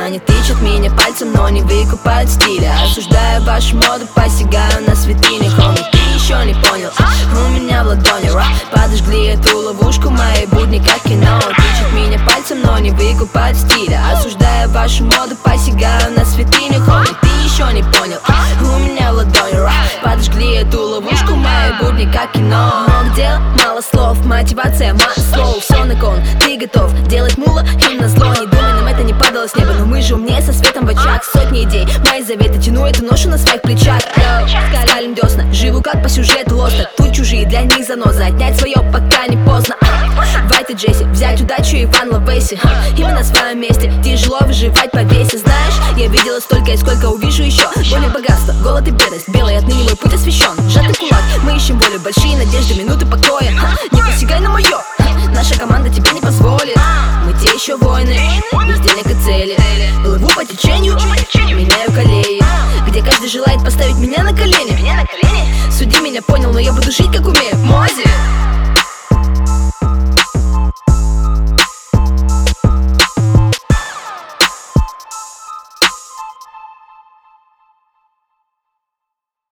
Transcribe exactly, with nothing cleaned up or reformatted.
Они тычут меня пальцем, но не выкупают стиля. Осуждаю вашу моду, посягаю на святыни. Хоми, ты еще не понял, у меня в ладони ра. Подожгли эту ловушку, мои будни как кино. Тычут меня пальцем, но не выкупают стиля. Осуждаю вашу моду, посягаю на святыни. Хоми, ты еще не понял, у меня в ладони ра. Подожгли эту ловушку, мои будни как кино. Много дел, мало слов, мотивация, масло. Все на кон, ты готов делать мула им на зло. Не думай, нам это не падало с неба, но мы же умнее со светом в очах. Сотни идей, мои заветы, тяну эту ношу на своих плечах. Скалим десна, живу как по сюжету лоста. Тут чужие, для них заноза, отнять свое пока не поздно. Вайт и Джесси, взять удачу и Ван Лавейси. И мы на своем месте, тяжело выживать по весе. Знаешь, я видела столько и сколько увижу еще. Более богатство, голод и бедность, белый отныне мой путь освящен. Сжатый кулак, мы ищем более большие надежды, минуты покоя. Не посягай на мое, наша команда тебе не позволит. Мы те еще воины, без денег и цели. Плыву по течению, меняю колеи, где каждый желает поставить меня на колени. Суди меня, понял, но я буду жить как умею. Мози.